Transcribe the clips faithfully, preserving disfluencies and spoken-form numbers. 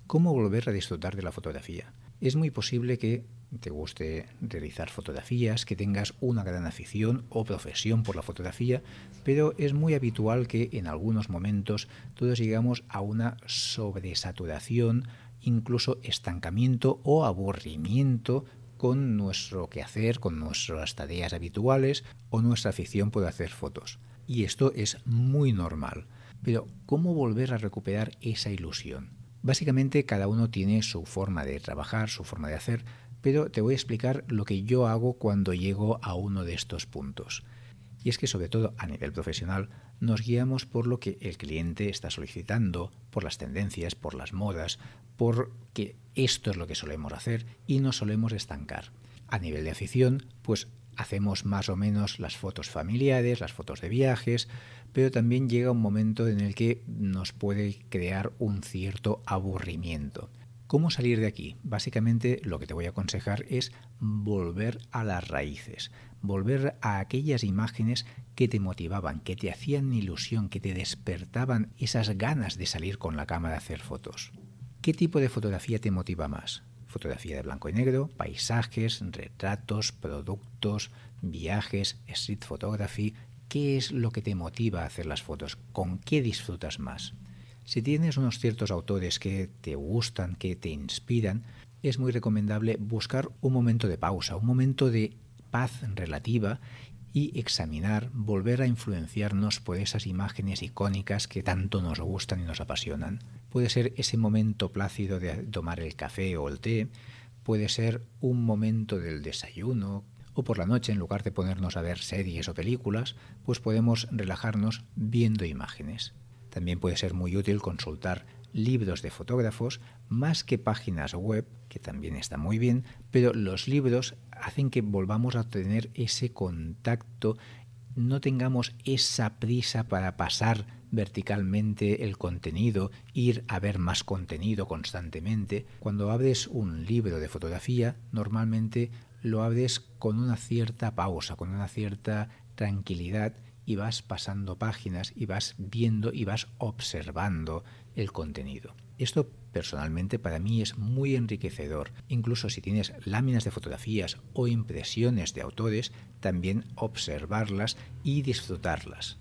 ¿Cómo volver a disfrutar de la fotografía? Es muy posible que te guste realizar fotografías, que tengas una gran afición o profesión por la fotografía, pero es muy habitual que en algunos momentos todos llegamos a una sobresaturación, incluso estancamiento o aburrimiento con nuestro quehacer, con nuestras tareas habituales o nuestra afición por hacer fotos. Y esto es muy normal. Pero, ¿cómo volver a recuperar esa ilusión? Básicamente cada uno tiene su forma de trabajar, su forma de hacer, pero te voy a explicar lo que yo hago cuando llego a uno de estos puntos. Y es que sobre todo a nivel profesional nos guiamos por lo que el cliente está solicitando, por las tendencias, por las modas, porque esto es lo que solemos hacer y nos solemos estancar. A nivel de afición, pues hacemos más o menos las fotos familiares, las fotos de viajes, pero también llega un momento en el que nos puede crear un cierto aburrimiento. ¿Cómo salir de aquí? Básicamente lo que te voy a aconsejar es volver a las raíces, volver a aquellas imágenes que te motivaban, que te hacían ilusión, que te despertaban esas ganas de salir con la cámara a hacer fotos. ¿Qué tipo de fotografía te motiva más? Fotografía de blanco y negro, paisajes, retratos, productos, viajes, street photography. ¿Qué es lo que te motiva a hacer las fotos? ¿Con qué disfrutas más? Si tienes unos ciertos autores que te gustan, que te inspiran, es muy recomendable buscar un momento de pausa, un momento de paz relativa y examinar, volver a influenciarnos por esas imágenes icónicas que tanto nos gustan y nos apasionan. Puede ser ese momento plácido de tomar el café o el té, puede ser un momento del desayuno, o por la noche, en lugar de ponernos a ver series o películas, pues podemos relajarnos viendo imágenes. También puede ser muy útil consultar libros de fotógrafos más que páginas web, que también está muy bien, pero los libros hacen que volvamos a tener ese contacto, no tengamos esa prisa para pasar verticalmente el contenido, ir a ver más contenido constantemente. Cuando abres un libro de fotografía, normalmente lo abres con una cierta pausa, con una cierta tranquilidad, y vas pasando páginas y vas viendo y vas observando el contenido. Esto personalmente para mí es muy enriquecedor. Incluso si tienes láminas de fotografías o impresiones de autores, también observarlas y disfrutarlas.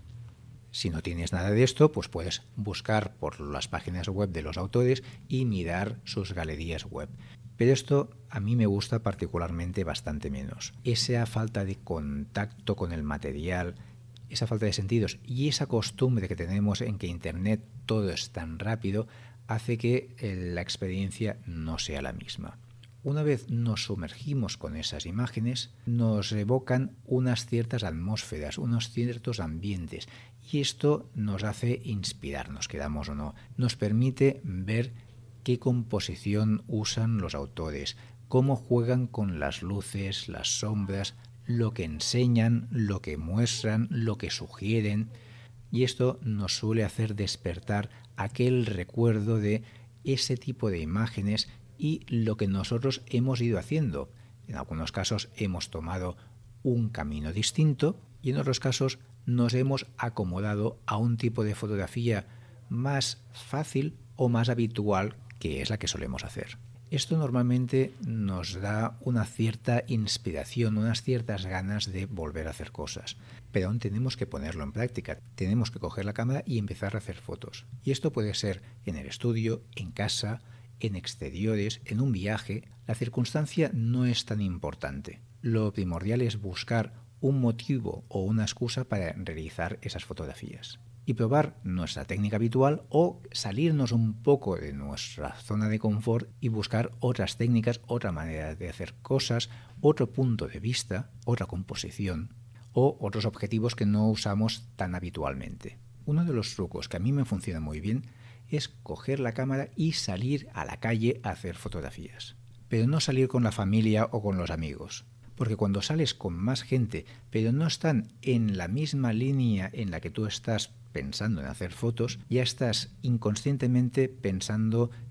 Si no tienes nada de esto, pues puedes buscar por las páginas web de los autores y mirar sus galerías web. Pero esto a mí me gusta particularmente bastante menos. Esa falta de contacto con el material, esa falta de sentidos y esa costumbre que tenemos en que Internet todo es tan rápido hace que la experiencia no sea la misma. Una vez nos sumergimos con esas imágenes, nos evocan unas ciertas atmósferas, unos ciertos ambientes, y esto nos hace inspirarnos, queramos o no. Nos permite ver qué composición usan los autores, cómo juegan con las luces, las sombras, lo que enseñan, lo que muestran, lo que sugieren, y esto nos suele hacer despertar aquel recuerdo de ese tipo de imágenes y lo que nosotros hemos ido haciendo. En algunos casos hemos tomado un camino distinto y en otros casos nos hemos acomodado a un tipo de fotografía más fácil o más habitual, que es la que solemos hacer. Esto normalmente nos da una cierta inspiración, unas ciertas ganas de volver a hacer cosas. Pero aún tenemos que ponerlo en práctica. Tenemos que coger la cámara y empezar a hacer fotos. Y esto puede ser en el estudio, en casa, en exteriores, en un viaje. La circunstancia no es tan importante. Lo primordial es buscar un motivo o una excusa para realizar esas fotografías y probar nuestra técnica habitual o salirnos un poco de nuestra zona de confort y buscar otras técnicas, otra manera de hacer cosas, otro punto de vista, otra composición o otros objetivos que no usamos tan habitualmente. Uno de los trucos que a mí me funciona muy bien es coger la cámara y salir a la calle a hacer fotografías. Pero no salir con la familia o con los amigos. Porque cuando sales con más gente, pero no están en la misma línea en la que tú estás pensando en hacer fotos, ya estás inconscientemente pensando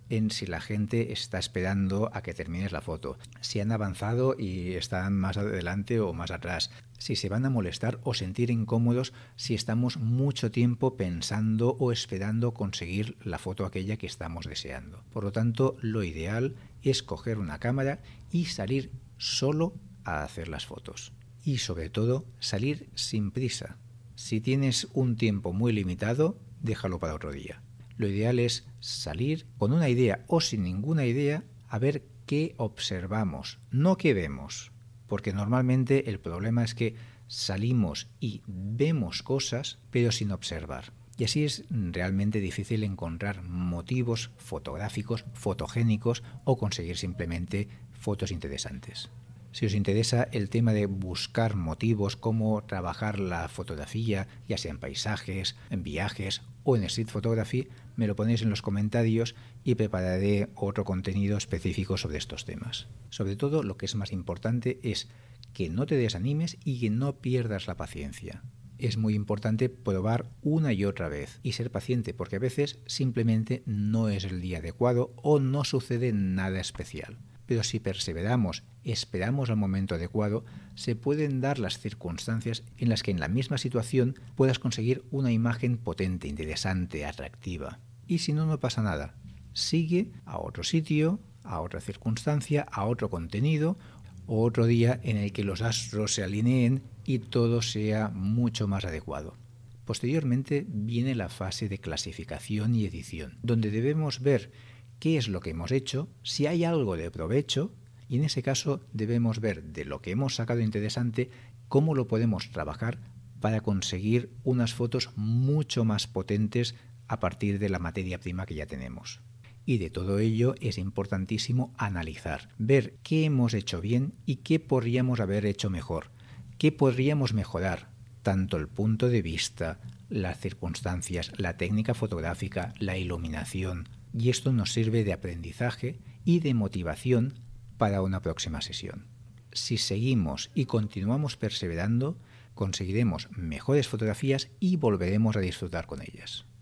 en si la gente está esperando a que termines la foto, si han avanzado y están más adelante o más atrás, si se van a molestar o sentir incómodos si estamos mucho tiempo pensando o esperando conseguir la foto aquella que estamos deseando. Por lo tanto, lo ideal es coger una cámara y salir solo a hacer las fotos. Y sobre todo, salir sin prisa. Si tienes un tiempo muy limitado, déjalo para otro día. Lo ideal es salir con una idea o sin ninguna idea a ver qué observamos, no qué vemos. Porque normalmente el problema es que salimos y vemos cosas, pero sin observar. Y así es realmente difícil encontrar motivos fotográficos, fotogénicos o conseguir simplemente fotos interesantes. Si os interesa el tema de buscar motivos, cómo trabajar la fotografía, ya sea en paisajes, en viajes o en street photography, me lo ponéis en los comentarios y prepararé otro contenido específico sobre estos temas. Sobre todo, lo que es más importante es que no te desanimes y que no pierdas la paciencia. Es muy importante probar una y otra vez y ser paciente, porque a veces simplemente no es el día adecuado o no sucede nada especial. Pero si perseveramos, esperamos al momento adecuado, se pueden dar las circunstancias en las que en la misma situación puedas conseguir una imagen potente, interesante, atractiva. Y si no, no pasa nada. Sigue a otro sitio, a otra circunstancia, a otro contenido, o otro día en el que los astros se alineen y todo sea mucho más adecuado. Posteriormente viene la fase de clasificación y edición, donde debemos ver qué es lo que hemos hecho, si hay algo de provecho, y en ese caso debemos ver de lo que hemos sacado interesante cómo lo podemos trabajar para conseguir unas fotos mucho más potentes a partir de la materia prima que ya tenemos. Y de todo ello es importantísimo analizar, ver qué hemos hecho bien y qué podríamos haber hecho mejor, qué podríamos mejorar, tanto el punto de vista, las circunstancias, la técnica fotográfica, la iluminación. Y esto nos sirve de aprendizaje y de motivación para una próxima sesión. Si seguimos y continuamos perseverando, conseguiremos mejores fotografías y volveremos a disfrutar con ellas.